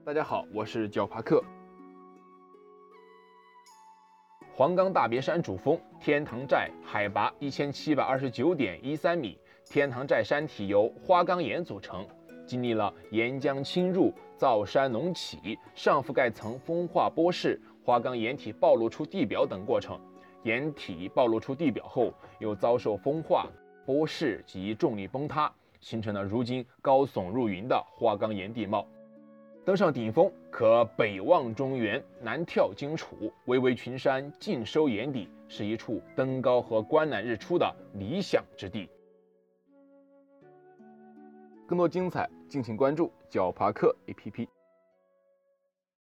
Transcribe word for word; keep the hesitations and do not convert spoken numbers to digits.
大家好，我是焦帕克。黄冈大别山主峰天堂寨海拔一千七百二十九点一三米，天堂寨山体由花岗岩组成，经历了岩浆侵入、造山隆起、上覆盖层风化剥蚀、花岗岩体暴露出地表等过程。岩体暴露出地表后，又遭受风化、剥蚀及重力崩塌，形成了如今高耸入云的花岗岩地貌。登上顶峰，可北望中原，南眺荆楚，巍巍群山尽收眼底，是一处登高和观览日出的理想之地。更多精彩，敬请关注焦帕克 A P P。